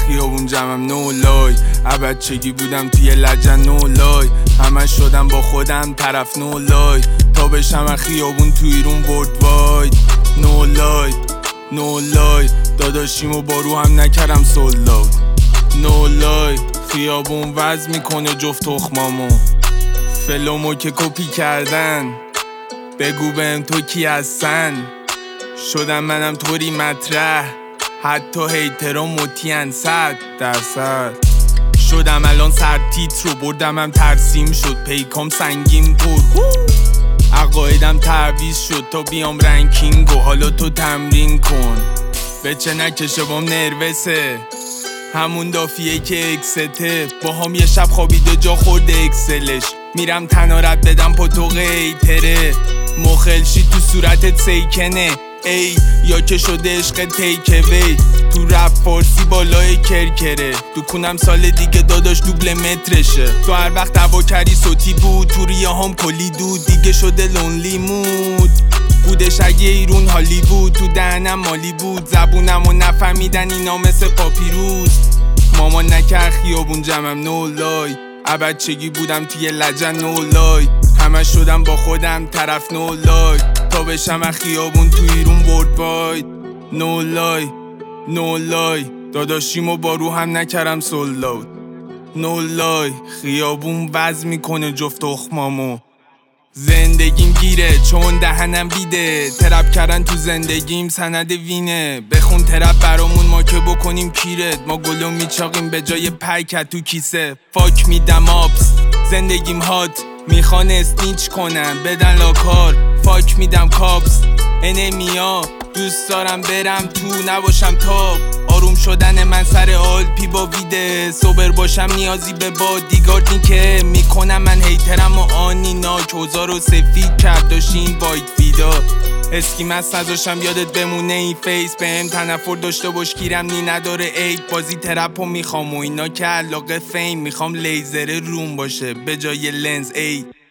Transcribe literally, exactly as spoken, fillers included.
خیابون جمعم نو لای بچگی بودم توی لجن نو لای همه شدم با خودم طرف نو لای تا بشم خیابون توی ایرون ورد واید نو لای نو لای داداشیمو با رو هم نکردم سولداود نو لای خیابون وز میکنه جفت تخمامو فلومو که کپی کردن بگو بهم تو کی هستن شدم منم طوری مطرح حتی هیترا مطیعن صد درصد شدم الان سر تیتر رو بردم هم ترسیم شد پیکام سنگین پر عقایدم تعویض شد تا بیام رنکینگ و حالا تو تمرین کن به چه نکشه بام نروسه همون دافیه که اکسته با هم یه شب خوابیده جا خورده اکسلش میرم تنارت بدم پا تو غیتره مخلشی تو صورتت سیکنه ای یا که شده عشق تیک وی تو رپ فارسی بالای کرکره تو کنم سال دیگه داداش دوبل مترشه تو هر وقت دعوا کردی صوتی بود تو ریه هم کلی دود دیگه شده لونلی مود بودش اگه ایرون هالی بود تو دهنم مالی بود زبونم و نفهمیدن اینا مثل پاپیروس مامان نکر خیابون جمعم نو لای بچگی بودم توی لجن نو لای همه شدم با خودم طرف نو لای تا بشم خیابون تو ایرون ورد واید نو لای نو لای داداشیمو با رو هم نکردم سولداود نو لای خیابون وز میکنه جفت تخمامو زندگیم گیره چون دهنم بیده ترپ کردن تو زندگیم سند وینه بخون ترپ برامون ما که بکنیم کیرت ما گلو میچاقیم به جای پکت تو کیسه فاک میدم آبس زندگیم هات میخوان اسنیچ کنن بدن لاکار فاک میدم کابس انمیا دوست دارم برم تو نباشم تاب آروم شدن من سر آلپی با ویده سوبر باشم نیازی به بادیگارد نی که میکنم من هیترم و آنی ناک اوزا رو سفید کرد داشتین وایت ویدا اسکی مست نذاشم یادت بمونه این فیس بهم تنفر داشته باش کیرم نی نداره عیب بازی ترپ و میخوام و اینا که علاقه فیم میخوام لیزر روم باشه به جای لنز ای